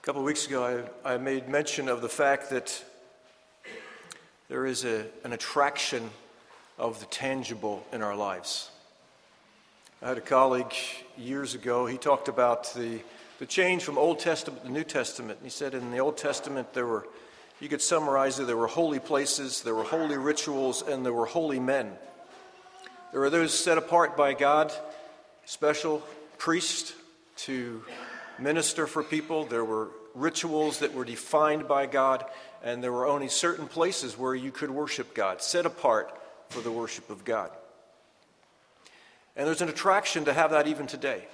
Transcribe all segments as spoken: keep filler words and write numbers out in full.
A couple of weeks ago, I, I made mention of the fact that there is a, an attraction of the tangible in our lives. I had a colleague years ago, he talked about the, the change from Old Testament to New Testament. He said in the Old Testament, there were, you could summarize it, there were holy places, there were holy rituals, and there were holy men. There were those set apart by God, special priests to minister for people. There were rituals that were defined by God, and there were only certain places where you could worship God, set apart for the worship of God. And there's an attraction to have that even today.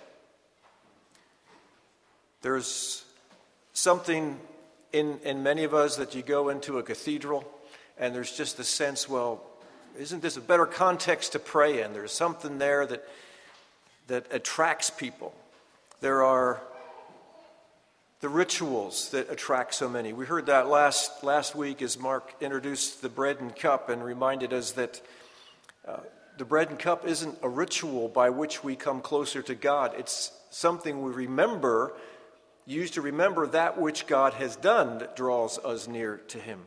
There's something in, in many of us that you go into a cathedral, and there's just a sense, well, isn't this a better context to pray in? There's something there that that attracts people. There are the rituals that attract so many. We heard that last last week as Mark introduced the bread and cup and reminded us that uh, the bread and cup isn't a ritual by which we come closer to God. It's something we remember, used to remember that which God has done that draws us near to Him.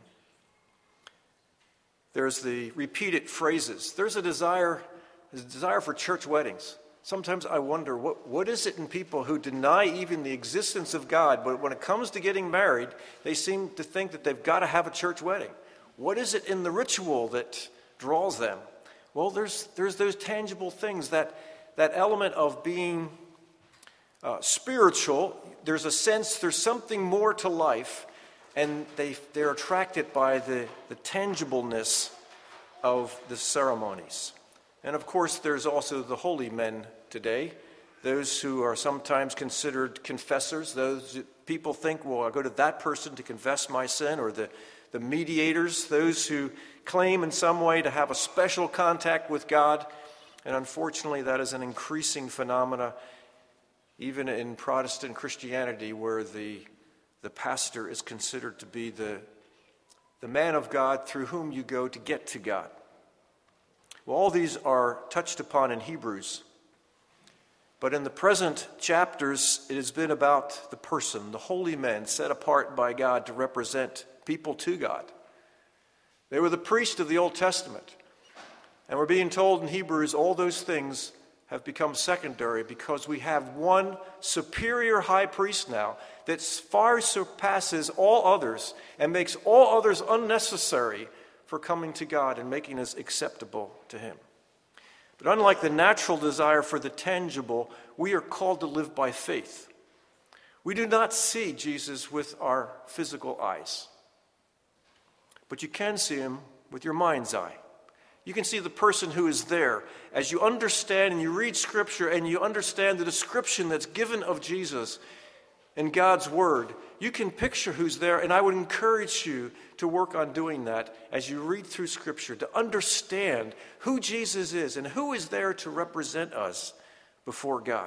There's the repeated phrases. There's a desire, there's a desire for church weddings. Sometimes I wonder, what, what is it in people who deny even the existence of God, but when it comes to getting married, they seem to think that they've got to have a church wedding? What is it in the ritual that draws them? Well, there's there's those tangible things, that, that element of being uh, spiritual. There's a sense there's something more to life, and they, they're attracted by the, the tangibleness of the ceremonies. And of course, there's also the holy men today, those who are sometimes considered confessors. Those people think, well, I'll go to that person to confess my sin, or the, the mediators, those who claim in some way to have a special contact with God. And unfortunately, that is an increasing phenomena, even in Protestant Christianity, where the, the pastor is considered to be the, the man of God through whom you go to get to God. Well, all these are touched upon in Hebrews. But in the present chapters, it has been about the person, the holy men set apart by God to represent people to God. They were the priests of the Old Testament. And we're being told in Hebrews all those things have become secondary because we have one superior high priest now that far surpasses all others and makes all others unnecessary for coming to God and making us acceptable to Him. But unlike the natural desire for the tangible, we are called to live by faith. We do not see Jesus with our physical eyes, but you can see Him with your mind's eye. You can see the person who is there. As you understand and you read Scripture and you understand the description that's given of Jesus in God's Word, you can picture who's there, and I would encourage you to work on doing that as you read through Scripture, to understand who Jesus is and who is there to represent us before God.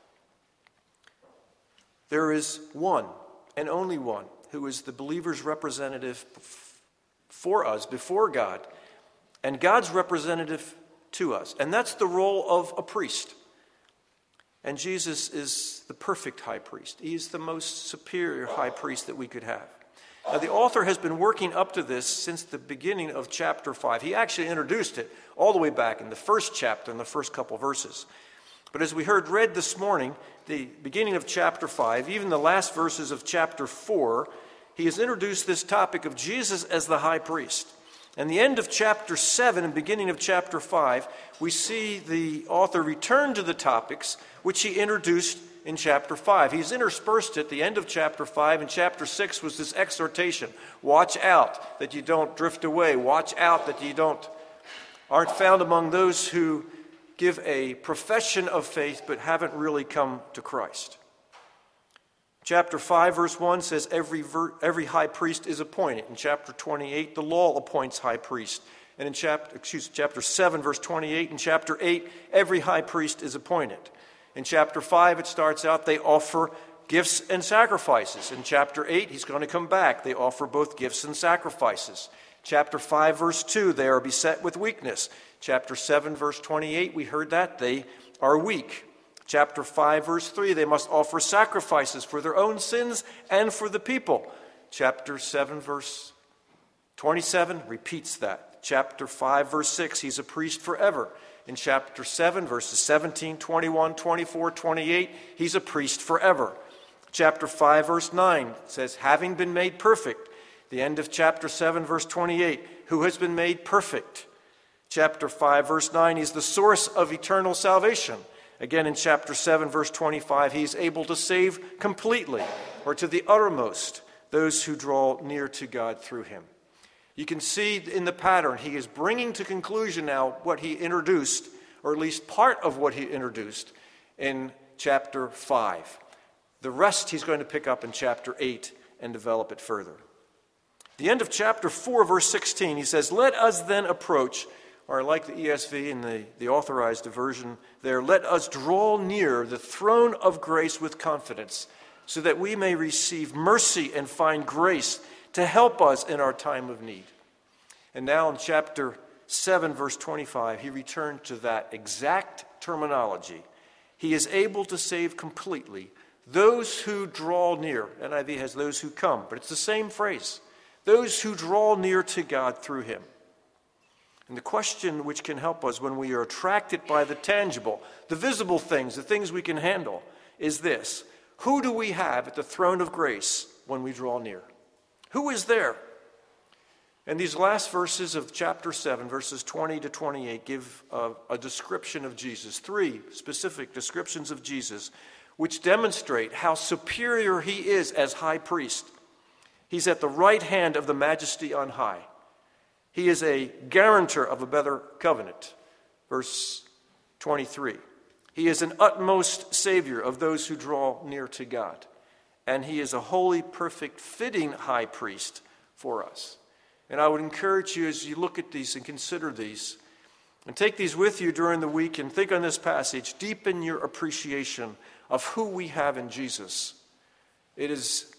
There is one and only one who is the believer's representative for us before God, and God's representative to us. And that's the role of a priest. And Jesus is the perfect high priest. He is the most superior high priest that we could have. Now, the author has been working up to this since the beginning of chapter five. He actually introduced it all the way back in the first chapter, in the first couple verses. But as we heard read this morning, the beginning of chapter five, even the last verses of chapter four, he has introduced this topic of Jesus as the high priest. And the end of chapter seven and beginning of chapter five, we see the author return to the topics which he introduced in chapter five. He's interspersed at the end of chapter five, and chapter six was this exhortation. Watch out that you don't drift away. Watch out that you don't aren't found among those who give a profession of faith but haven't really come to Christ. Chapter five, verse one says every ver- every high priest is appointed. In chapter twenty-eight, the law appoints high priest. And in chapter, excuse, chapter seven, verse twenty-eight, and chapter eight, every high priest is appointed. In chapter five, it starts out, they offer gifts and sacrifices. In chapter eight, he's going to come back. They offer both gifts and sacrifices. Chapter five, verse two, they are beset with weakness. Chapter seven, verse twenty-eight, we heard that, they are weak. Chapter five, verse three, they must offer sacrifices for their own sins and for the people. Chapter seven, verse twenty-seven repeats that. Chapter five, verse six, he's a priest forever. In chapter seven, verses seventeen, twenty-one, twenty-four, twenty-eight, he's a priest forever. Chapter five, verse nine says, having been made perfect. The end of chapter seven, verse twenty-eight, who has been made perfect. Chapter five, verse nine, he's the source of eternal salvation. Again, in chapter seven, verse twenty-five, he's able to save completely, or to the uttermost, those who draw near to God through him. You can see in the pattern, he is bringing to conclusion now what he introduced, or at least part of what he introduced in chapter five. The rest he's going to pick up in chapter eight and develop it further. The end of chapter four, verse sixteen, he says, let us then approach, or like the E S V in the, the authorized version there, let us draw near the throne of grace with confidence, so that we may receive mercy and find grace to help us in our time of need. And now in chapter seven, verse twenty-five, he returned to that exact terminology. He is able to save completely those who draw near. N I V has those who come, but it's the same phrase. Those who draw near to God through him. And the question which can help us when we are attracted by the tangible, the visible things, the things we can handle, is this. Who do we have at the throne of grace when we draw near? Who is there? And these last verses of chapter seven, verses twenty to twenty-eight, give a, a description of Jesus, three specific descriptions of Jesus, which demonstrate how superior he is as high priest. He's at the right hand of the majesty on high. He is a guarantor of a better covenant. Verse twenty-three. He is an utmost savior of those who draw near to God. And he is a holy, perfect, fitting high priest for us. And I would encourage you as you look at these and consider these, and take these with you during the week and think on this passage, deepen your appreciation of who we have in Jesus. It is,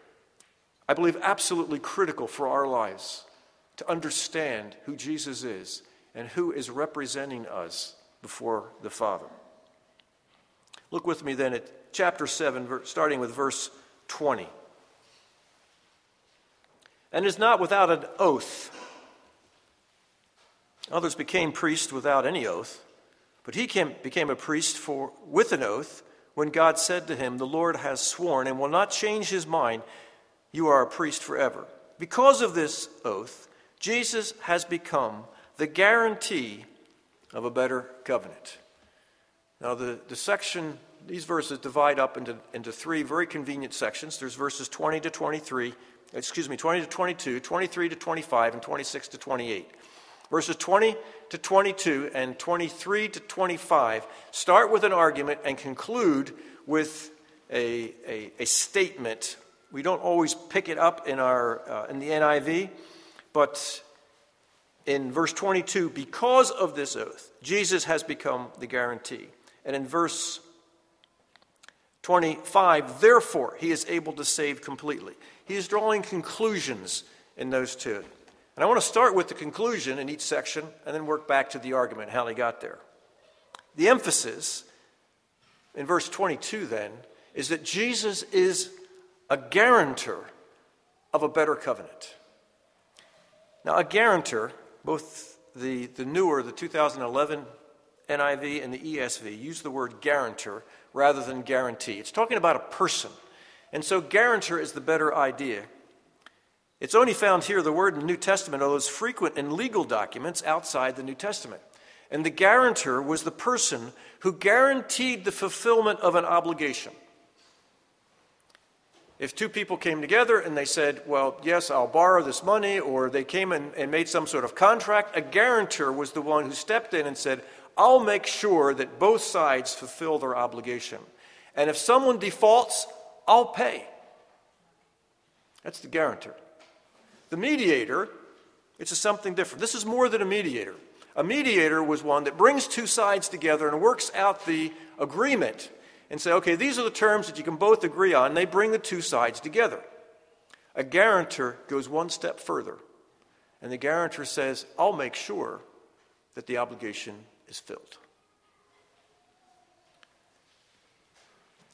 I believe, absolutely critical for our lives to understand who Jesus is and who is representing us before the Father. Look with me then at chapter seven, starting with verse twenty. And is not without an oath. Others became priests without any oath, but he came, became a priest for with an oath when God said to him, the Lord has sworn and will not change his mind, you are a priest forever. Because of this oath, Jesus has become the guarantee of a better covenant. Now the, the section, these verses divide up into, into three very convenient sections. There's verses twenty to twenty-three, excuse me, twenty to twenty-two, twenty-three to twenty-five, and twenty-six to twenty-eight. Verses twenty to twenty-two and twenty-three to twenty-five start with an argument and conclude with a, a, a statement. We don't always pick it up in our uh, in the N I V, but in verse twenty-two, because of this oath, Jesus has become the guarantee. And in verse twenty-five, therefore, he is able to save completely. He is drawing conclusions in those two. And I want to start with the conclusion in each section and then work back to the argument, how they got there. The emphasis in verse twenty-two then is that Jesus is a guarantor of a better covenant. Now, a guarantor, both the, the newer, the two thousand eleven N I V and the E S V use the word guarantor rather than guarantee. It's talking about a person. And so guarantor is the better idea. It's only found here, the word in the New Testament, although it's frequent in legal documents outside the New Testament. And the guarantor was the person who guaranteed the fulfillment of an obligation. If two people came together and they said, well, yes, I'll borrow this money, or they came in and made some sort of contract, a guarantor was the one who stepped in and said, I'll make sure that both sides fulfill their obligation. And if someone defaults, I'll pay. That's the guarantor. The mediator, it's a something different. This is more than a mediator. A mediator was one that brings two sides together and works out the agreement and say, okay, these are the terms that you can both agree on, and they bring the two sides together. A guarantor goes one step further, and the guarantor says, I'll make sure that the obligation is filled.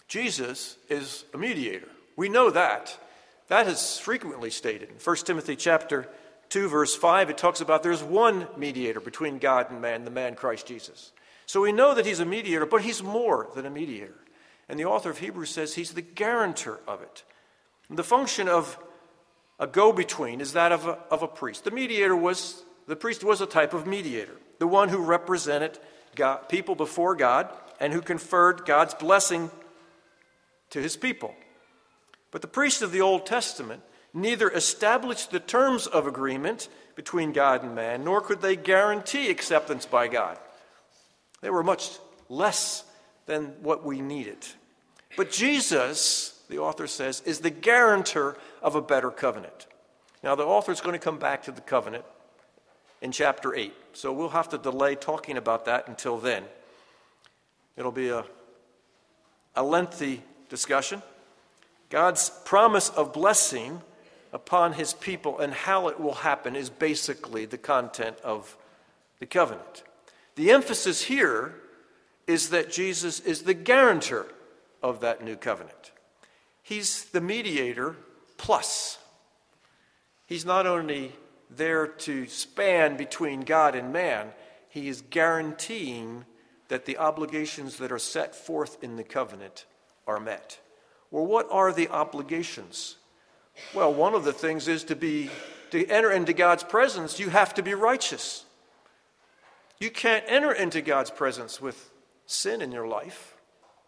Jesus is a mediator. We know that. That is frequently stated. In First Timothy chapter two, verse five, it talks about there's one mediator between God and man, the man Christ Jesus. So we know that he's a mediator, but he's more than a mediator. And the author of Hebrews says he's the guarantor of it. And the function of a go-between is that of a, of a priest. The mediator was, the priest was a type of mediator, the one who represented God, people before God and who conferred God's blessing to his people. But the priests of the Old Testament neither established the terms of agreement between God and man, nor could they guarantee acceptance by God. They were much less than what we needed. But Jesus, the author says, is the guarantor of a better covenant. Now, the author is going to come back to the covenant in chapter eight, so we'll have to delay talking about that until then. It'll be a, a lengthy discussion. God's promise of blessing upon his people and how it will happen is basically the content of the covenant. The emphasis here is that Jesus is the guarantor of that new covenant. He's the mediator plus. He's not only there to span between God and man, he is guaranteeing that the obligations that are set forth in the covenant are met. Well, what are the obligations? Well, one of the things is to be to enter into God's presence, you have to be righteous. You can't enter into God's presence with sin in your life.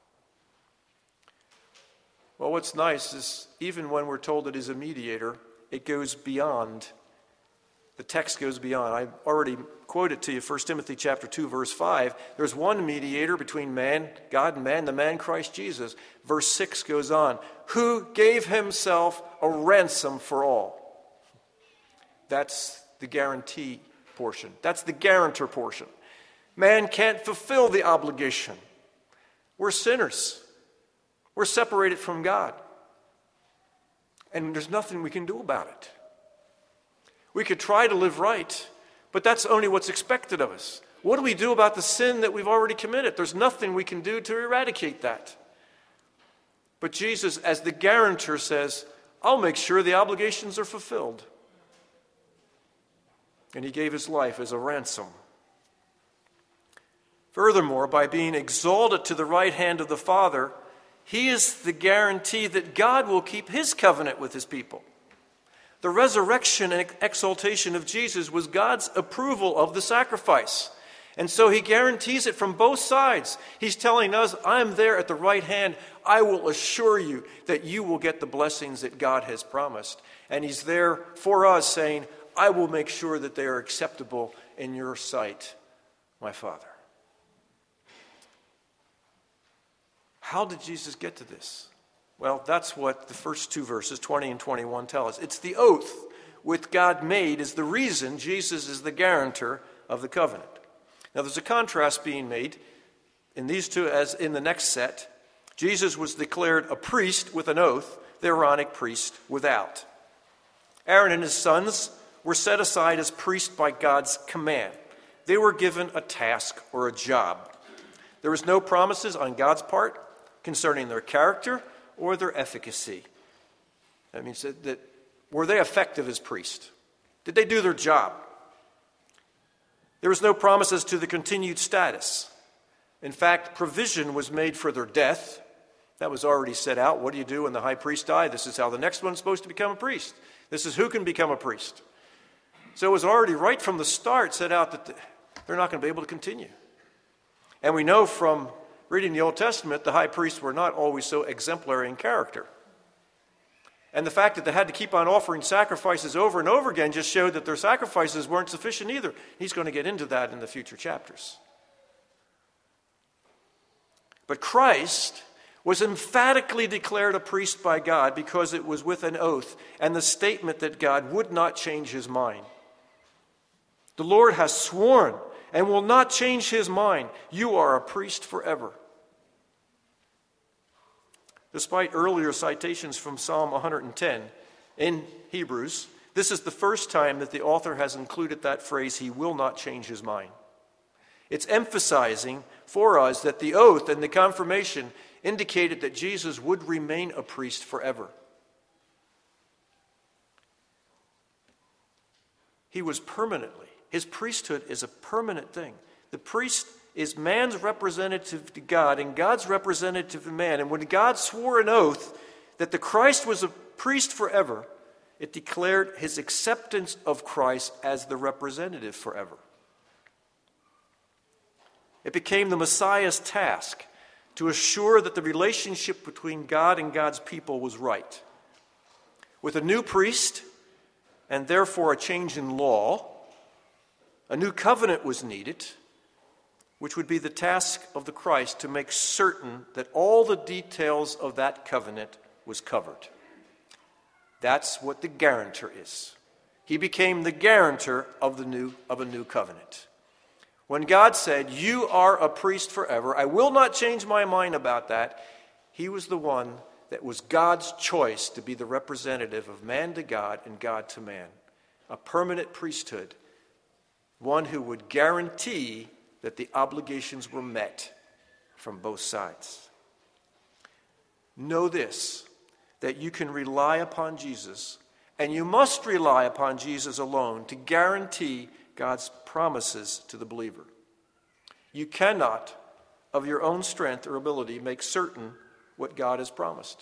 Well, what's nice is even when we're told that he's a mediator, it goes beyond. The text goes beyond. I already quoted to you First Timothy chapter two, verse five. There's one mediator between man, God and man, the man Christ Jesus. Verse six goes on. Who gave himself a ransom for all. That's the guarantee portion. That's the guarantor portion. Man can't fulfill the obligation. We're sinners. We're separated from God. And there's nothing we can do about it. We could try to live right, but that's only what's expected of us. What do we do about the sin that we've already committed? There's nothing we can do to eradicate that. But Jesus, as the guarantor, says, I'll make sure the obligations are fulfilled. And he gave his life as a ransom. Furthermore, by being exalted to the right hand of the Father, he is the guarantee that God will keep his covenant with his people. The resurrection and exaltation of Jesus was God's approval of the sacrifice. And so he guarantees it from both sides. He's telling us, I'm there at the right hand. I will assure you that you will get the blessings that God has promised. And he's there for us saying, I will make sure that they are acceptable in your sight, my Father. How did Jesus get to this? Well, that's what the first two verses, twenty and twenty-one, tell us. It's the oath which God made is the reason Jesus is the guarantor of the covenant. Now, there's a contrast being made in these two as in the next set. Jesus was declared a priest with an oath, the Aaronic priest without. Aaron and his sons were set aside as priests by God's command. They were given a task or a job. There was no promises on God's part concerning their character or their efficacy. That means that, that were they effective as priests? Did they do their job? There was no promises to the continued status. In fact, provision was made for their death. That was already set out. What do you do when the high priest died? This is how the next one's supposed to become a priest. This is who can become a priest. So it was already right from the start set out that they're not going to be able to continue. And we know from reading the Old Testament, the high priests were not always so exemplary in character. And the fact that they had to keep on offering sacrifices over and over again just showed that their sacrifices weren't sufficient either. He's going to get into that in the future chapters. But Christ was emphatically declared a priest by God because it was with an oath and the statement that God would not change his mind. The Lord has sworn and will not change his mind. You are a priest forever. Despite earlier citations from Psalm one hundred ten in Hebrews, this is the first time that the author has included that phrase, he will not change his mind. It's emphasizing for us that the oath and the confirmation indicated that Jesus would remain a priest forever. He was permanently. His priesthood is a permanent thing. The priest is man's representative to God and God's representative to man. And when God swore an oath that the Christ was a priest forever, it declared his acceptance of Christ as the representative forever. It became the Messiah's task to assure that the relationship between God and God's people was right. With a new priest, and therefore a change in law, a new covenant was needed, which would be the task of the Christ to make certain that all the details of that covenant was covered. That's what the guarantor is. He became the guarantor of the new of a new covenant. When God said, "You are a priest forever, I will not change my mind about that," he was the one that was God's choice to be the representative of man to God and God to man. A permanent priesthood, one who would guarantee that the obligations were met from both sides. Know this, that you can rely upon Jesus, and you must rely upon Jesus alone to guarantee God's promises to the believer. You cannot, of your own strength or ability, make certain what God has promised.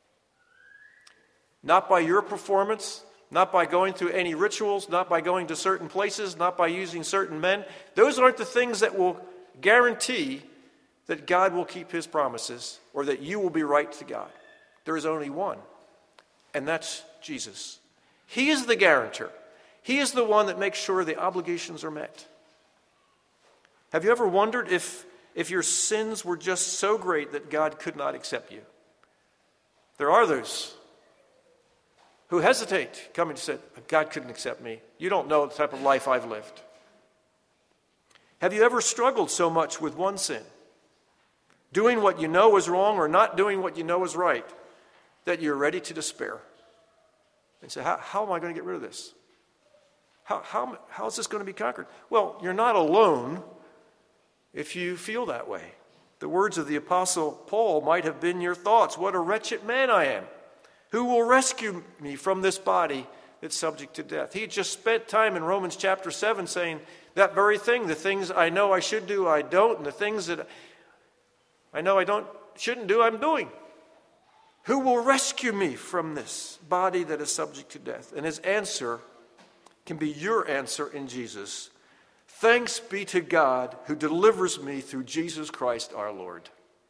Not by your performance, not by going through any rituals, not by going to certain places, not by using certain men. Those aren't the things that will guarantee that God will keep his promises or that you will be right to God. There is only one, and that's Jesus. He is the guarantor. He is the one that makes sure the obligations are met. Have you ever wondered if, if your sins were just so great that God could not accept you? There are those who hesitate, coming to say, God couldn't accept me. You don't know the type of life I've lived. Have you ever struggled so much with one sin, doing what you know is wrong or not doing what you know is right, that you're ready to despair and say, how, how am I going to get rid of this? How, how, how is this going to be conquered? Well, you're not alone if you feel that way. The words of the Apostle Paul might have been your thoughts. What a wretched man I am. Who will rescue me from this body that's subject to death? He had just spent time in Romans chapter seven saying that very thing. The things I know I should do, I don't. And the things that I know I don't shouldn't do, I'm doing. Who will rescue me from this body that is subject to death? And his answer can be your answer in Jesus. Thanks be to God who delivers me through Jesus Christ our Lord.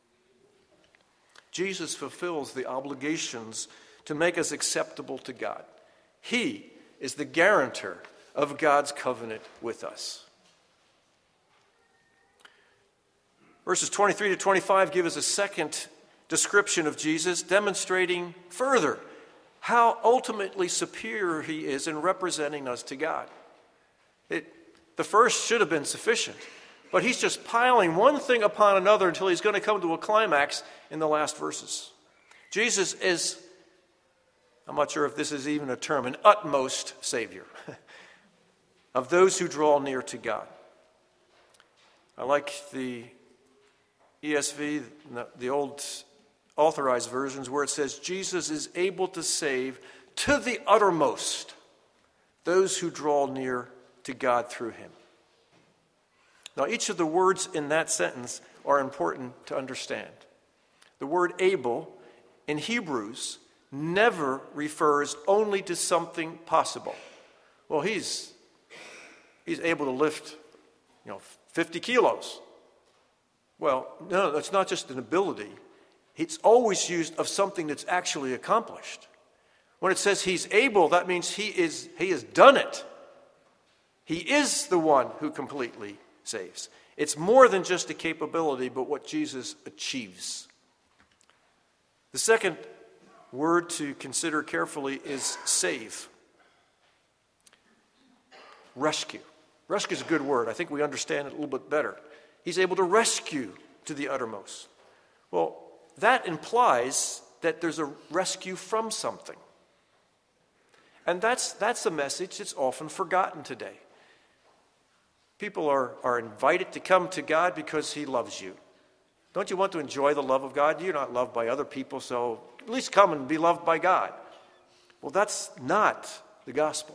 Jesus fulfills the obligations to make us acceptable to God. He is the guarantor of God's covenant with us. Verses twenty-three to twenty-five give us a second description of Jesus, demonstrating further how ultimately superior he is in representing us to God. It, the first should have been sufficient, but he's just piling one thing upon another until he's going to come to a climax in the last verses. Jesus is, I'm not sure if this is even a term, an utmost Savior of those who draw near to God. I like the E S V, the old authorized versions, where it says Jesus is able to save to the uttermost those who draw near to God through him. Now, each of the words in that sentence are important to understand. The word able in Hebrews never refers only to something possible. Well, he's he's able to lift, you know, fifty kilos. Well, no, that's not just an ability. It's always used of something that's actually accomplished. When it says he's able, that means he is he has done it. He is the one who completely saves. It's more than just a capability, but what Jesus achieves. The second word to consider carefully is save. Rescue. Rescue is a good word. I think we understand it a little bit better. He's able to rescue to the uttermost. Well, that implies that there's a rescue from something. And that's, that's a message that's often forgotten today. People are, are invited to come to God because he loves you. Don't you want to enjoy the love of God? You're not loved by other people, so at least come and be loved by God. Well, that's not the gospel.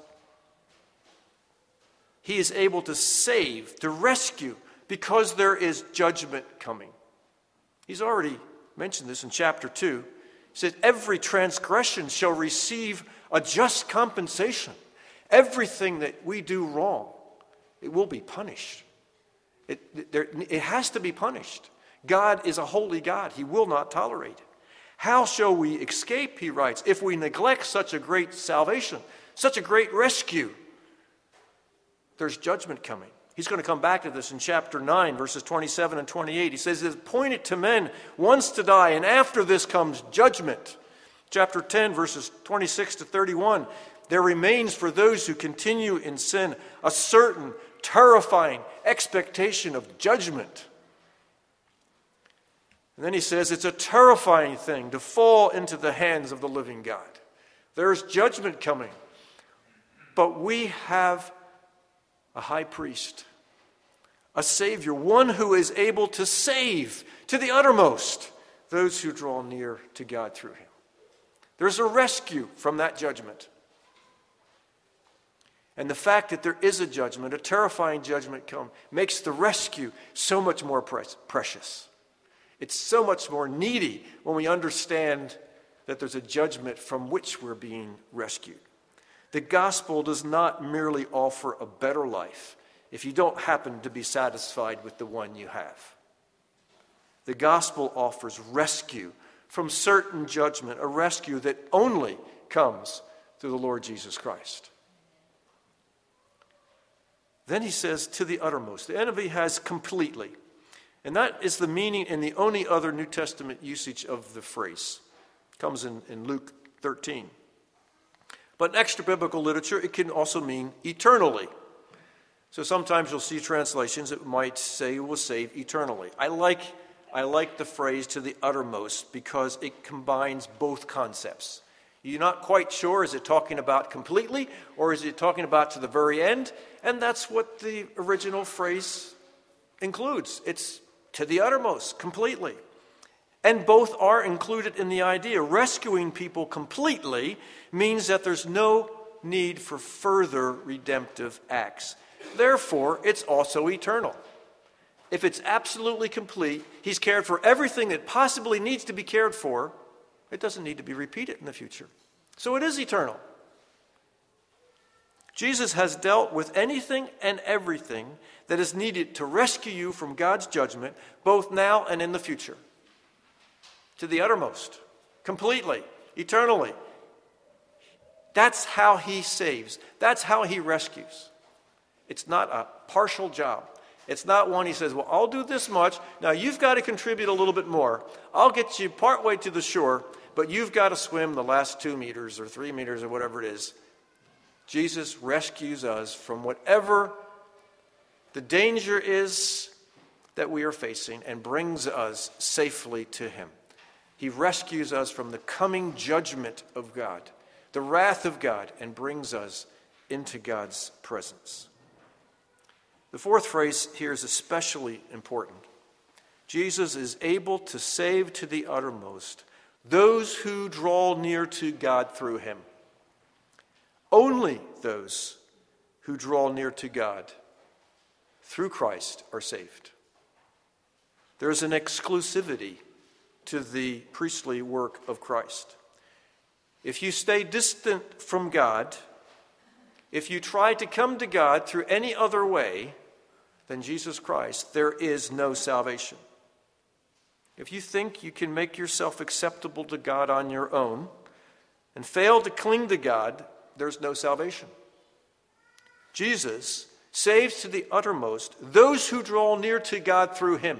He is able to save, to rescue, because there is judgment coming. He's already mentioned this in chapter two. He said, every transgression shall receive a just compensation. Everything that we do wrong, it will be punished. It, there, it has to be punished. God is a holy God. He will not tolerate it. How shall we escape, he writes, if we neglect such a great salvation, such a great rescue? There's judgment coming. He's going to come back to this in chapter nine, verses twenty-seven and twenty-eight. He says, it is appointed to men once to die, and after this comes judgment. Chapter ten, verses twenty-six to thirty-one. There remains for those who continue in sin a certain terrifying expectation of judgment. And then he says it's a terrifying thing to fall into the hands of the living God. There's judgment coming. But we have a high priest, a Savior, one who is able to save to the uttermost those who draw near to God through him. There's a rescue from that judgment. And the fact that there is a judgment, a terrifying judgment come, makes the rescue so much more pre- precious. It's so much more needy when we understand that there's a judgment from which we're being rescued. The gospel does not merely offer a better life if you don't happen to be satisfied with the one you have. The gospel offers rescue from certain judgment, a rescue that only comes through the Lord Jesus Christ. Then he says, to the uttermost. The N I V has completely. And that is the meaning and the only other New Testament usage of the phrase. It comes in, in Luke thirteen. But in extra biblical literature, it can also mean eternally. So sometimes you'll see translations that might say will save eternally. I like, I like the phrase to the uttermost because it combines both concepts. You're not quite sure, is it talking about completely or is it talking about to the very end? And that's what the original phrase includes. It's to the uttermost, completely. And both are included in the idea. Rescuing people completely means that there's no need for further redemptive acts. Therefore, it's also eternal. If it's absolutely complete, he's cared for everything that possibly needs to be cared for. It doesn't need to be repeated in the future. So it is eternal. Jesus has dealt with anything and everything that is needed to rescue you from God's judgment, both now and in the future. To the uttermost, completely, eternally. That's how he saves. That's how he rescues. It's not a partial job. It's not one he says, well, I'll do this much. Now you've got to contribute a little bit more. I'll get you partway to the shore, but you've got to swim the last two meters or three meters or whatever it is. Jesus rescues us from whatever the danger is that we are facing and brings us safely to him. He rescues us from the coming judgment of God, the wrath of God, and brings us into God's presence. The fourth phrase here is especially important. Jesus is able to save to the uttermost those who draw near to God through him. Only those who draw near to God through Christ are saved. There is an exclusivity to the priestly work of Christ. If you stay distant from God, if you try to come to God through any other way than Jesus Christ, there is no salvation. If you think you can make yourself acceptable to God on your own and fail to cling to God, there's no salvation. Jesus saves to the uttermost those who draw near to God through him.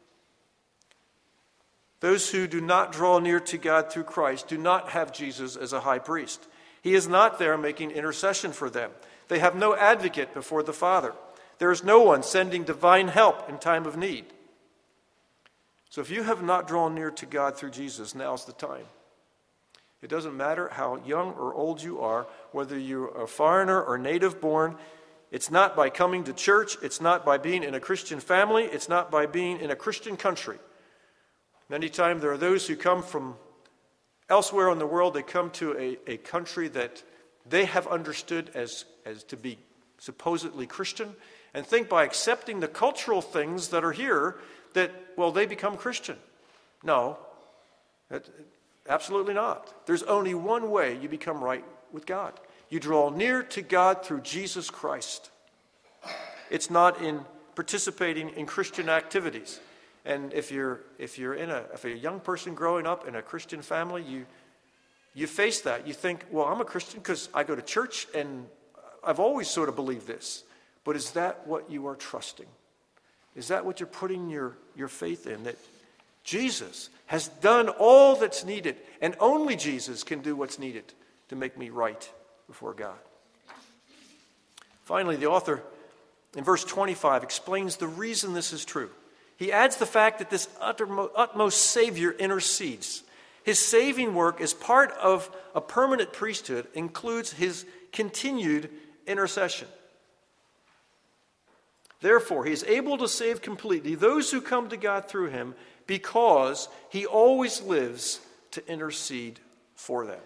Those who do not draw near to God through Christ do not have Jesus as a high priest. He is not there making intercession for them. They have no advocate before the Father. There is no one sending divine help in time of need. So if you have not drawn near to God through Jesus, now's the time. It doesn't matter how young or old you are, whether you're a foreigner or native born. It's not by coming to church. It's not by being in a Christian family. It's not by being in a Christian country. Many times there are those who come from elsewhere in the world. They come to a, a country that they have understood as, as to be supposedly Christian, and think by accepting the cultural things that are here that, well, they become Christian. No, that, absolutely not. There's only one way you become right with God. You draw near to God through Jesus Christ. It's not in participating in Christian activities. And if you're if you're in a if you're a young person growing up in a Christian family, you you face that. You think, well, I'm a Christian because I go to church and I've always sort of believed this. But is that what you are trusting? Is that what you're putting your, your faith in? That Jesus has done all that's needed, and only Jesus can do what's needed to make me right before God. Finally, the author in verse twenty-five explains the reason this is true. He adds the fact that this uttermost, utmost Savior intercedes. His saving work as part of a permanent priesthood includes his continued intercession. Therefore, he is able to save completely those who come to God through him because he always lives to intercede for them.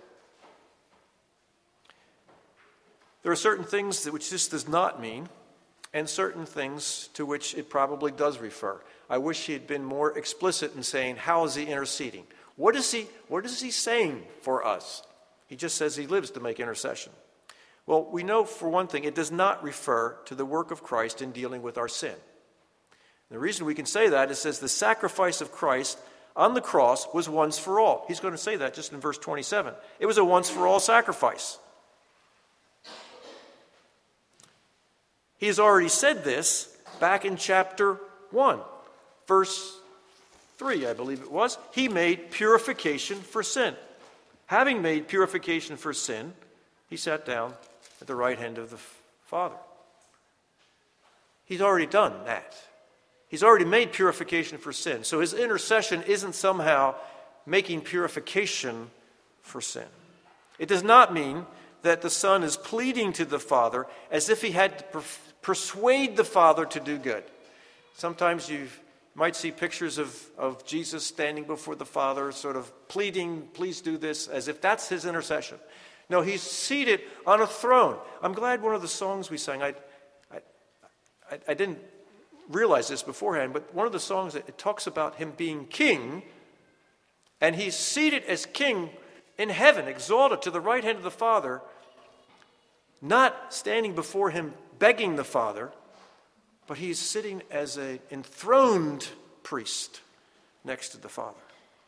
There are certain things that which this does not mean, and certain things to which it probably does refer. I wish he had been more explicit in saying, how is he interceding? What is he, what is he saying for us? He just says he lives to make intercession. Well, we know for one thing, it does not refer to the work of Christ in dealing with our sin. And the reason we can say that is says the sacrifice of Christ on the cross was once for all. He's going to say that just in verse twenty-seven. It was a once for all sacrifice. He has already said this back in chapter one, verse three, I believe it was. He made purification for sin. Having made purification for sin, he sat down at the right hand of the Father. He's already done that. He's already made purification for sin. So his intercession isn't somehow making purification for sin. It does not mean that the Son is pleading to the Father as if he had to per- persuade the Father to do good. Sometimes you might see pictures of, of Jesus standing before the Father, sort of pleading, please do this, as if that's his intercession. No, he's seated on a throne. I'm glad one of the songs we sang, I, I, I, I didn't realize this beforehand, but one of the songs, that it talks about him being king, and he's seated as king in heaven, exalted to the right hand of the Father, not standing before him begging the Father, but he's sitting as an enthroned priest next to the Father.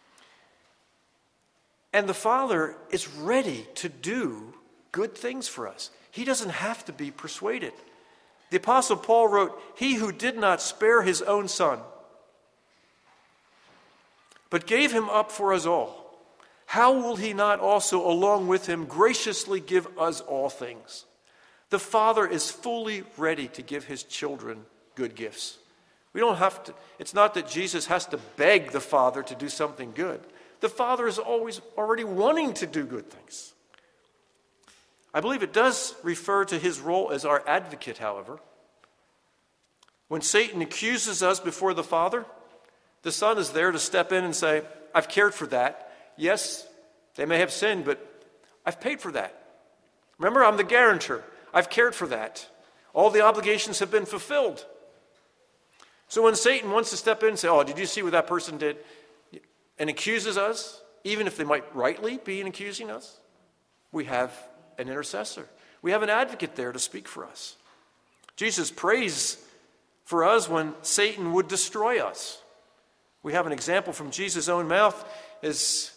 And the Father is ready to do good things for us. He doesn't have to be persuaded. The Apostle Paul wrote, "He who did not spare his own Son, but gave him up for us all, how will he not also along with him graciously give us all things?" The Father is fully ready to give his children good gifts. We don't have to, it's not that Jesus has to beg the Father to do something good. The Father is always already wanting to do good things. I believe it does refer to his role as our advocate, however. When Satan accuses us before the Father, the Son is there to step in and say, I've cared for that. Yes, they may have sinned, but I've paid for that. Remember, I'm the guarantor. I've cared for that. All the obligations have been fulfilled. So when Satan wants to step in and say, oh, did you see what that person did? And accuses us, even if they might rightly be accusing us, we have an intercessor. We have an advocate there to speak for us. Jesus prays for us when Satan would destroy us. We have an example from Jesus' own mouth as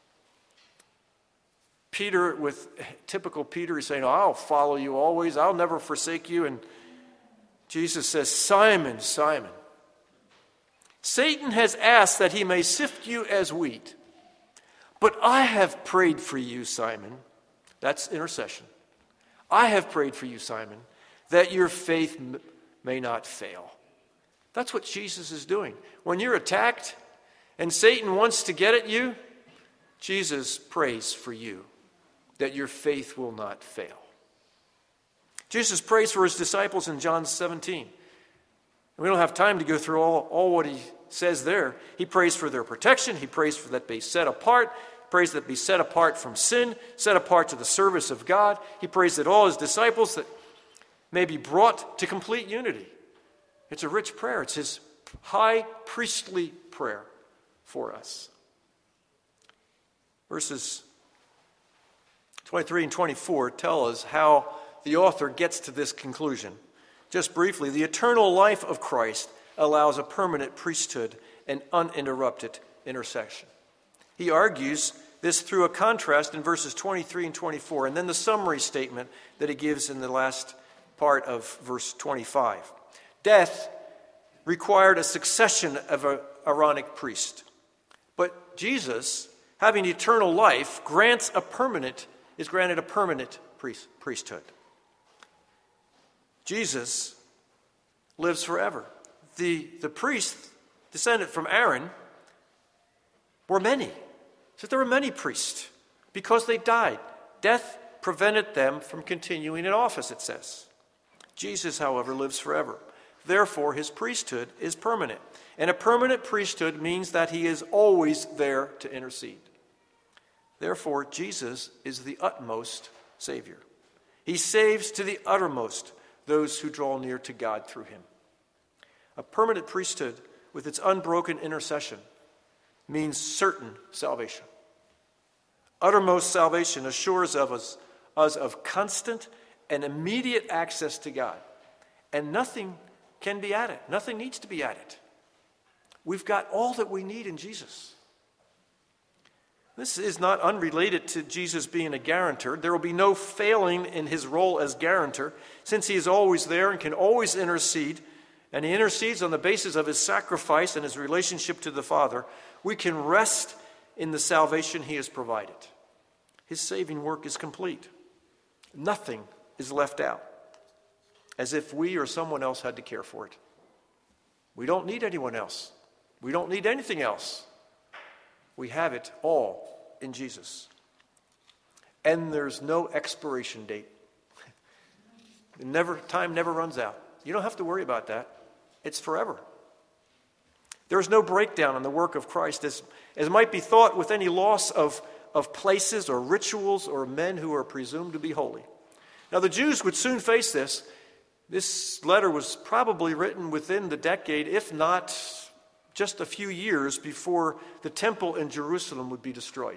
Peter, with typical Peter, is saying, oh, I'll follow you always. I'll never forsake you. And Jesus says, Simon, Simon, Satan has asked that he may sift you as wheat. But I have prayed for you, Simon. That's intercession. I have prayed for you, Simon, that your faith m- may not fail. That's what Jesus is doing. When you're attacked and Satan wants to get at you, Jesus prays for you that your faith will not fail. Jesus prays for his disciples in John seventeen. We don't have time to go through all, all what he says there. He prays for their protection. He prays for that they be set apart. He prays that be set apart from sin, set apart to the service of God. He prays that all his disciples that may be brought to complete unity. It's a rich prayer. It's his high priestly prayer for us. Verses twenty-three and twenty-four tell us how the author gets to this conclusion. Just briefly, the eternal life of Christ allows a permanent priesthood and uninterrupted intercession. He argues this through a contrast in verses twenty-three and twenty-four, and then the summary statement that he gives in the last part of verse twenty-five. Death required a succession of an Aaronic priest, but Jesus, having eternal life, grants a permanent, is granted a permanent priest, priesthood. Jesus lives forever. The, the priests descended from Aaron were many. So there were many priests because they died. Death prevented them from continuing in office, it says. Jesus, however, lives forever. Therefore, his priesthood is permanent. And a permanent priesthood means that he is always there to intercede. Therefore, Jesus is the utmost Savior. He saves to the uttermost those who draw near to God through him. A permanent priesthood with its unbroken intercession means certain salvation. Uttermost salvation assures of us, us of constant and immediate access to God. And nothing can be added. Nothing needs to be added. We've got all that we need in Jesus. This is not unrelated to Jesus being a guarantor. There will be no failing in his role as guarantor, since he is always there and can always intercede, and he intercedes on the basis of his sacrifice and his relationship to the Father. We can rest in the salvation he has provided. His saving work is complete. Nothing is left out, as if we or someone else had to care for it. We don't need anyone else. We don't need anything else. We have it all in Jesus. And there's no expiration date. It never, time never runs out. You don't have to worry about that. It's forever. There is no breakdown in the work of Christ, as, as might be thought with any loss of, of places or rituals or men who are presumed to be holy. Now, the Jews would soon face this. This letter was probably written within the decade, if not just a few years before the temple in Jerusalem would be destroyed.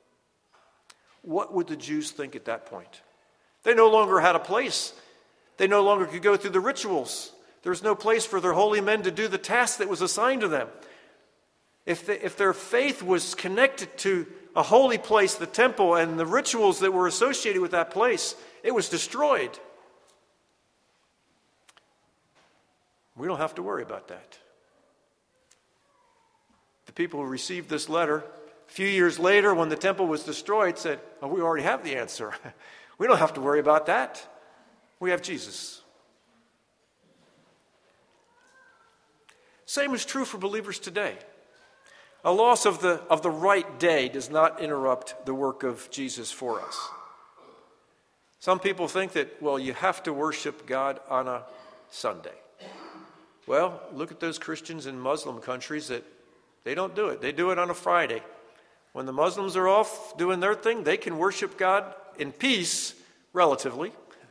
What would the Jews think at that point? They no longer had a place. They no longer could go through the rituals. There was no place for their holy men to do the task that was assigned to them. If, they, if their faith was connected to a holy place, the temple, and the rituals that were associated with that place, it was destroyed. We don't have to worry about that. The people who received this letter a few years later, when the temple was destroyed, said, oh, we already have the answer. We don't have to worry about that. We have Jesus. Same is true for believers today. A loss of the, of the right day does not interrupt the work of Jesus for us. Some people think that, well, you have to worship God on a Sunday. Well, look at those Christians in Muslim countries that they don't do it. They do it on a Friday. When the Muslims are off doing their thing, they can worship God in peace, relatively.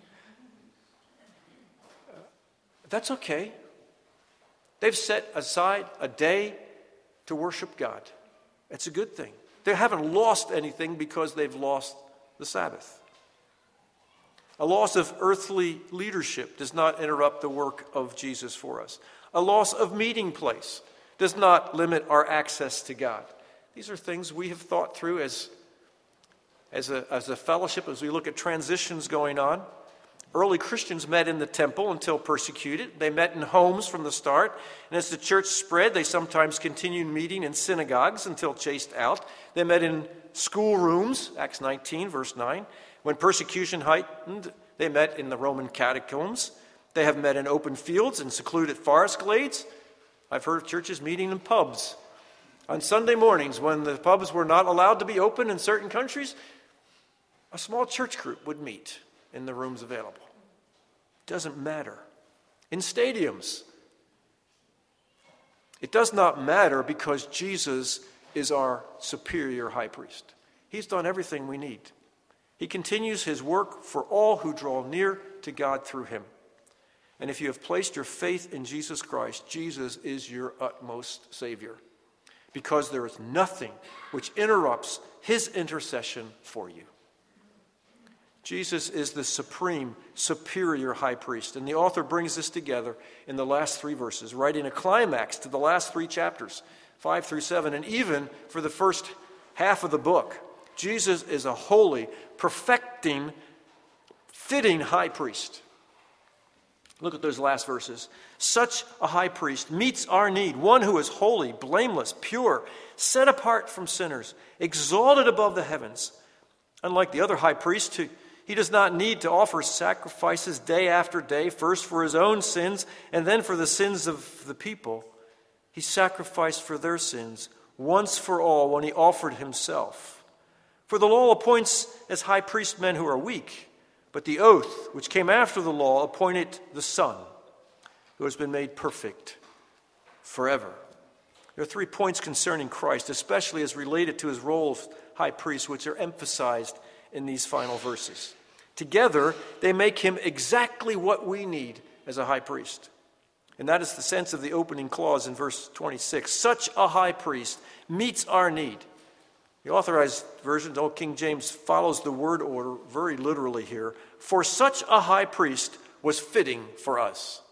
That's okay. They've set aside a day to worship God. It's a good thing. They haven't lost anything because they've lost the Sabbath. A loss of earthly leadership does not interrupt the work of Jesus for us. A loss of meeting place does not limit our access to God. These are things we have thought through as, as, a, as a fellowship as we look at transitions going on. Early Christians met in the temple until persecuted. They met in homes from the start. And as the church spread, they sometimes continued meeting in synagogues until chased out. They met in schoolrooms, Acts nineteen, verse nine. When persecution heightened, they met in the Roman catacombs. They have met in open fields and secluded forest glades. I've heard of churches meeting in pubs. On Sunday mornings, when the pubs were not allowed to be open in certain countries, a small church group would meet in the rooms available. It doesn't matter. In stadiums, It does not matter because Jesus is our superior high priest. He's done everything we need. He continues his work for all who draw near to God through him. And if you have placed your faith in Jesus Christ, Jesus is your utmost Savior, because there is nothing which interrupts his intercession for you. Jesus is the supreme, superior high priest. And the author brings this together in the last three verses, writing a climax to the last three chapters, five through seven, and even for the first half of the book. Jesus is a holy, perfecting, fitting high priest. Look at those last verses. Such a high priest meets our need, one who is holy, blameless, pure, set apart from sinners, exalted above the heavens. Unlike the other high priests, who He does not need to offer sacrifices day after day, first for his own sins and then for the sins of the people. He sacrificed for their sins once for all when he offered himself. For the law appoints as high priest men who are weak, but the oath which came after the law appointed the Son, who has been made perfect forever. There are three points concerning Christ, especially as related to his role of high priest, which are emphasized in these final verses. Together, they make him exactly what we need as a high priest. And that is the sense of the opening clause in verse twenty-six. Such a high priest meets our need. The Authorized Version, Old King James, follows the word order very literally here. For such a high priest was fitting for us.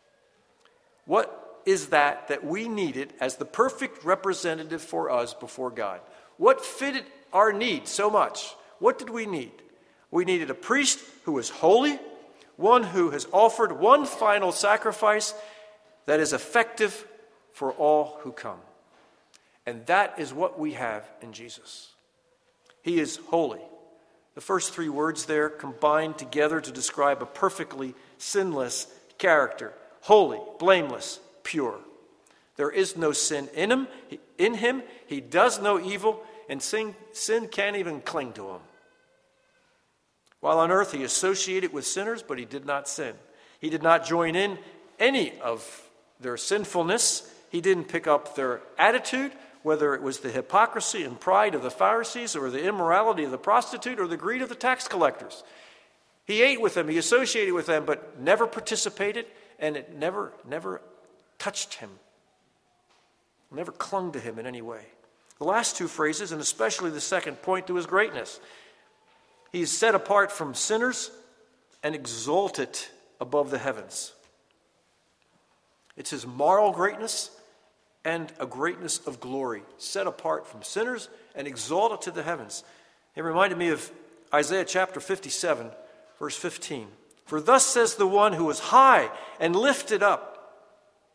What is that that we needed as the perfect representative for us before God? What fitted our need so much? What did we need? We needed a priest who was holy, one who has offered one final sacrifice that is effective for all who come. And that is what we have in Jesus. He is holy. The first three words there combine together to describe a perfectly sinless character. Holy, blameless, pure. There is no sin in him. In him, he does no evil, and sin, sin can't even cling to him. While on earth, he associated with sinners, but he did not sin. He did not join in any of their sinfulness. He didn't pick up their attitude, whether it was the hypocrisy and pride of the Pharisees or the immorality of the prostitute or the greed of the tax collectors. He ate with them, he associated with them, but never participated, and it never, never touched him, never clung to him in any way. The last two phrases, and especially the second, point to his greatness. He is set apart from sinners and exalted above the heavens. It's his moral greatness and a greatness of glory, set apart from sinners and exalted to the heavens. It reminded me of Isaiah chapter fifty-seven, verse fifteen. For thus says the one who is high and lifted up,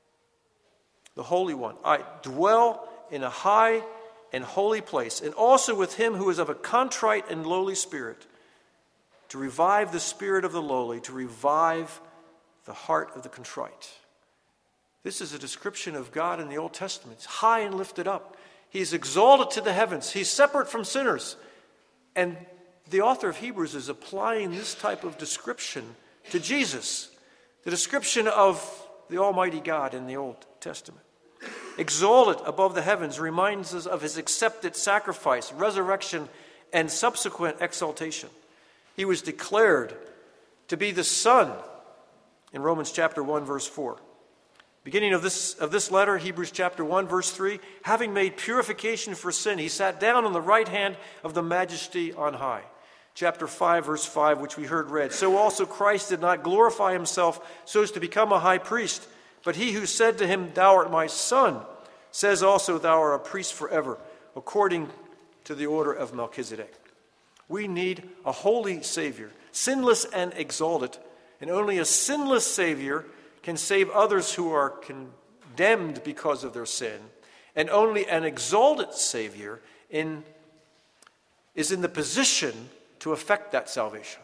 the Holy One, I dwell in a high and holy place, and also with him who is of a contrite and lowly spirit, to revive the spirit of the lowly, to revive the heart of the contrite. This is a description of God in the Old Testament. He's high and lifted up. He's exalted to the heavens. He's separate from sinners. And the author of Hebrews is applying this type of description to Jesus, the description of the Almighty God in the Old Testament. Exalted above the heavens reminds us of his accepted sacrifice, resurrection, and subsequent exaltation. He was declared to be the Son in Romans chapter one, verse four. Beginning of this, of this letter, Hebrews chapter one, verse three, having made purification for sin, he sat down on the right hand of the Majesty on high. Chapter five, verse five, which we heard read, so also Christ did not glorify himself so as to become a high priest, but he who said to him, thou art my son, says also, thou art a priest forever, according to the order of Melchizedek. We need a holy Savior, sinless and exalted, and only a sinless Savior can save others who are condemned because of their sin, and only an exalted Savior in, is in the position to effect that salvation.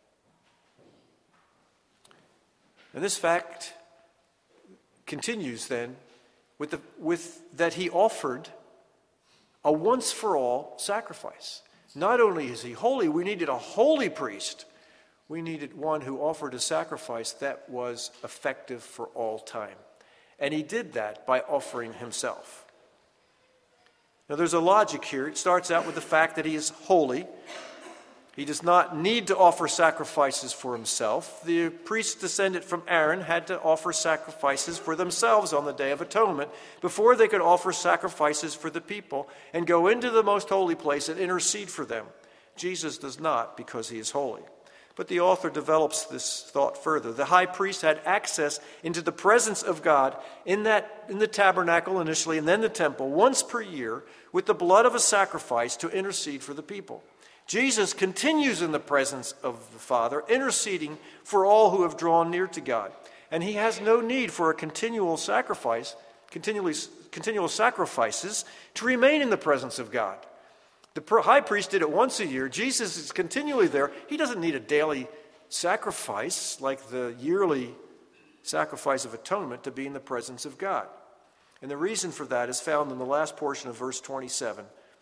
And this fact continues then with, the, with that he offered a once-for-all sacrifice. Not only is he holy, we needed a holy priest. We needed one who offered a sacrifice that was effective for all time. And he did that by offering himself. Now there's a logic here. It starts out with the fact that he is holy. He does not need to offer sacrifices for himself. The priests descended from Aaron had to offer sacrifices for themselves on the Day of Atonement before they could offer sacrifices for the people and go into the most holy place and intercede for them. Jesus does not, because he is holy. But the author develops this thought further. The high priest had access into the presence of God in that in the tabernacle initially and then the temple once per year with the blood of a sacrifice to intercede for the people. Jesus continues in the presence of the Father, interceding for all who have drawn near to God. And he has no need for a continual sacrifice, continually, continual sacrifices to remain in the presence of God. The high priest did it once a year. Jesus is continually there. He doesn't need a daily sacrifice like the yearly sacrifice of atonement to be in the presence of God. And the reason for that is found in the last portion of verse twenty-seven.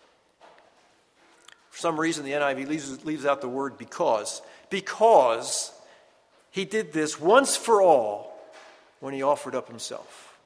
For some reason, the N I V leaves, leaves out the word because. Because he did this once for all when he offered up himself.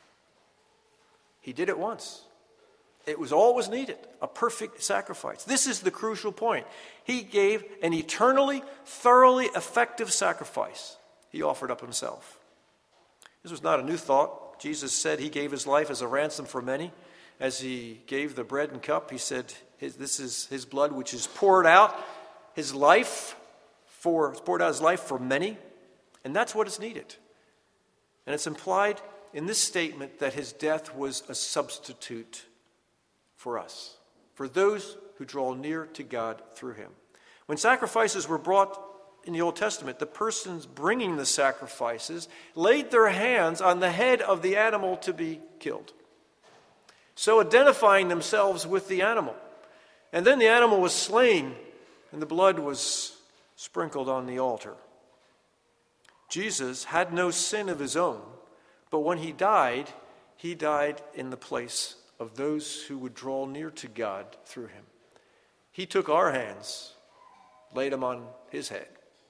He did it once. It was all was needed, a perfect sacrifice. This is the crucial point. He gave an eternally, thoroughly effective sacrifice. He offered up himself. This was not a new thought. Jesus said he gave his life as a ransom for many. As he gave the bread and cup, he said, this is his blood which is poured out, his life for, poured out his life for many. And that's what is needed. And it's implied in this statement that his death was a substitute for us, for those who draw near to God through him. When sacrifices were brought in the Old Testament, the persons bringing the sacrifices laid their hands on the head of the animal to be killed, so identifying themselves with the animal. And then the animal was slain, and the blood was sprinkled on the altar. Jesus had no sin of his own, but when he died, he died in the place of those who would draw near to God through him. He took our hands, laid them on his head,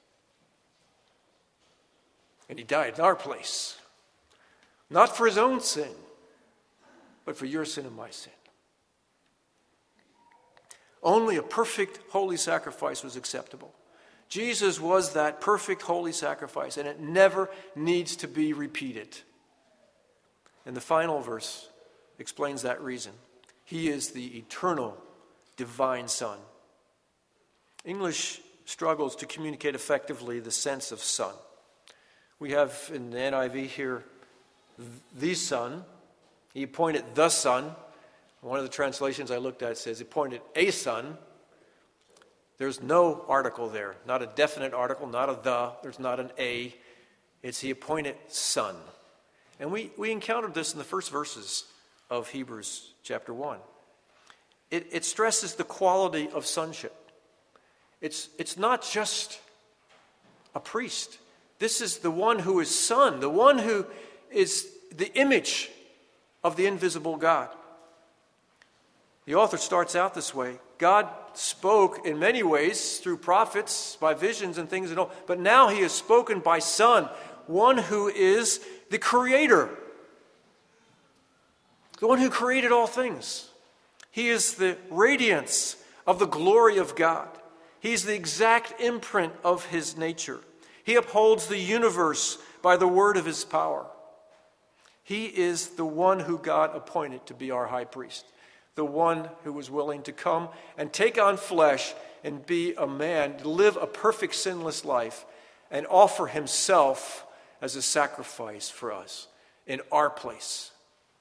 and he died in our place. Not for his own sin, but for your sin and my sin. Only a perfect holy sacrifice was acceptable. Jesus was that perfect holy sacrifice, and it never needs to be repeated. And the final verse explains that reason. He is the eternal divine Son. English struggles to communicate effectively the sense of Son. We have in the N I V here, the Son. He appointed the Son. One of the translations I looked at says he appointed a Son. There's no article there, not a definite article, not a the, there's not an a. It's he appointed Son. And we, we encountered this in the first verses of Hebrews chapter one. It, it stresses the quality of sonship. It's, it's not just a priest. This is the one who is Son, the one who is the image of the invisible God. The author starts out this way. God spoke in many ways through prophets, by visions and things and all, but now he has spoken by Son, one who is the creator, the one who created all things. He is the radiance of the glory of God. He's the exact imprint of his nature. He upholds the universe by the word of his power. He is the one who God appointed to be our high priest, the one who was willing to come and take on flesh and be a man, live a perfect sinless life, and offer himself as a sacrifice for us in our place.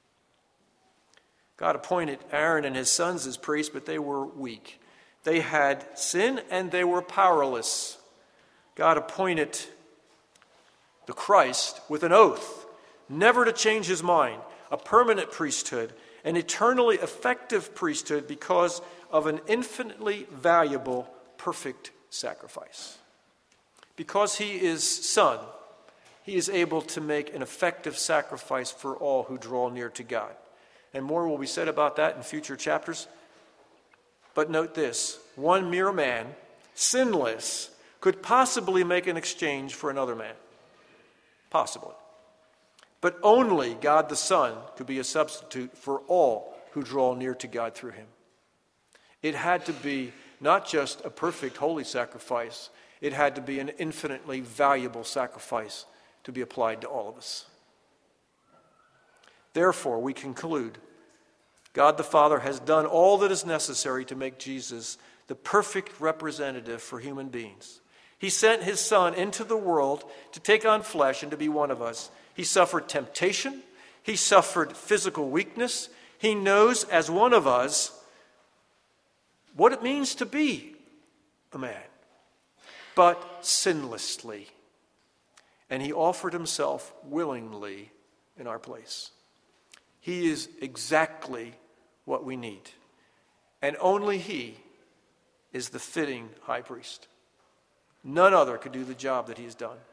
God appointed Aaron and his sons as priests, but they were weak. They had sin and they were powerless. God appointed the Christ with an oath, never to change his mind, a permanent priesthood, an eternally effective priesthood because of an infinitely valuable, perfect sacrifice. Because he is Son, he is able to make an effective sacrifice for all who draw near to God. And more will be said about that in future chapters. But note this, one mere man, sinless, could possibly make an exchange for another man. Possibly. But only God the Son could be a substitute for all who draw near to God through him. It had to be not just a perfect holy sacrifice, it had to be an infinitely valuable sacrifice to be applied to all of us. Therefore, we conclude, God the Father has done all that is necessary to make Jesus the perfect representative for human beings. He sent his Son into the world to take on flesh and to be one of us. He suffered temptation. He suffered physical weakness. He knows, as one of us, what it means to be a man, but sinlessly. And he offered himself willingly in our place. He is exactly what we need. And only he is the fitting high priest. None other could do the job that he has done.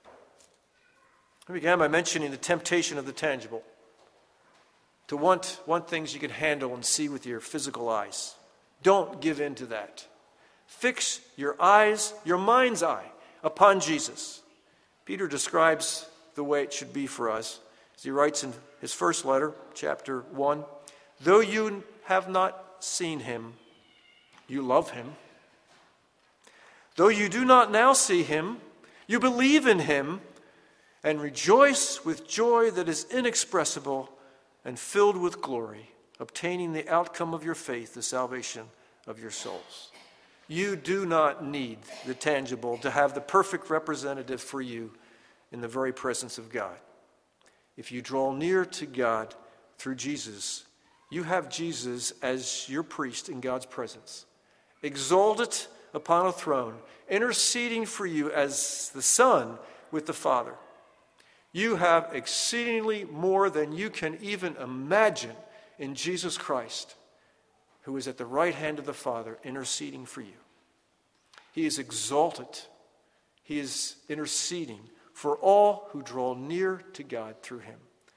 I began by mentioning the temptation of the tangible. To want, want things you can handle and see with your physical eyes. Don't give in to that. Fix your eyes, your mind's eye, upon Jesus. Peter describes the way it should be for us. As he writes in his first letter, chapter one, though you have not seen him, you love him. Though you do not now see him, you believe in him and rejoice with joy that is inexpressible and filled with glory, obtaining the outcome of your faith, the salvation of your souls. You do not need the tangible to have the perfect representative for you in the very presence of God. If you draw near to God through Jesus, you have Jesus as your priest in God's presence, exalted upon a throne, interceding for you as the Son with the Father. You have exceedingly more than you can even imagine in Jesus Christ, who is at the right hand of the Father interceding for you. He is exalted. He is interceding for all who draw near to God through him.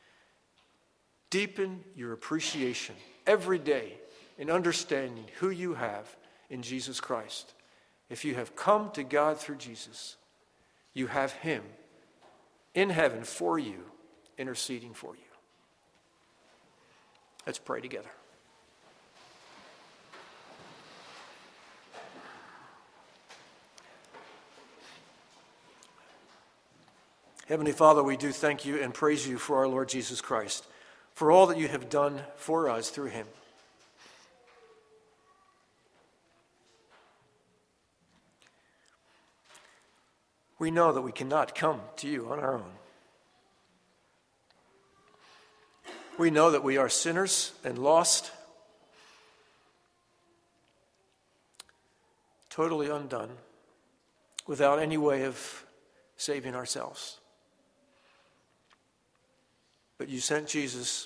Deepen your appreciation every day in understanding who you have in Jesus Christ. If you have come to God through Jesus, you have him in heaven for you, interceding for you. Let's pray together. Heavenly Father, we do thank you and praise you for our Lord Jesus Christ, for all that you have done for us through him. We know that we cannot come to you on our own. We know that we are sinners and lost, totally undone, without any way of saving ourselves. But you sent Jesus,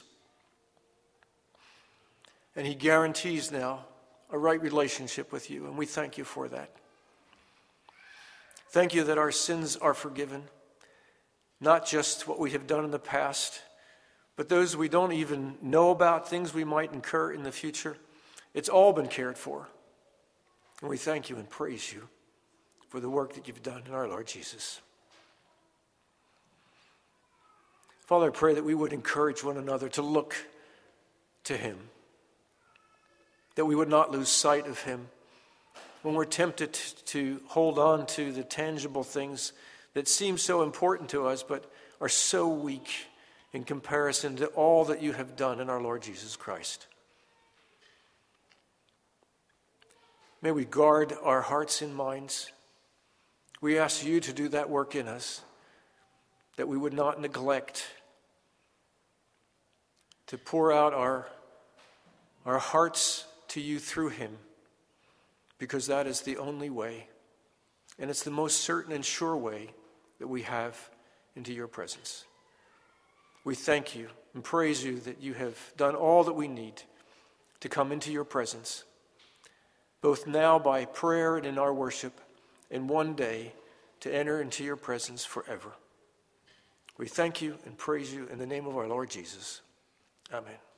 and he guarantees now a right relationship with you, and we thank you for that. Thank you that our sins are forgiven, not just what we have done in the past, but those we don't even know about, things we might incur in the future. It's all been cared for. And we thank you and praise you for the work that you've done in our Lord Jesus. Father, I pray that we would encourage one another to look to him, that we would not lose sight of him when we're tempted to hold on to the tangible things that seem so important to us but are so weak in comparison to all that you have done in our Lord Jesus Christ. May we guard our hearts and minds. We ask you to do that work in us, that we would not neglect to pour out our, our hearts to you through him, because that is the only way, and it's the most certain and sure way that we have into your presence. We thank you and praise you that you have done all that we need to come into your presence, both now by prayer and in our worship, and one day to enter into your presence forever. We thank you and praise you in the name of our Lord Jesus. Amen.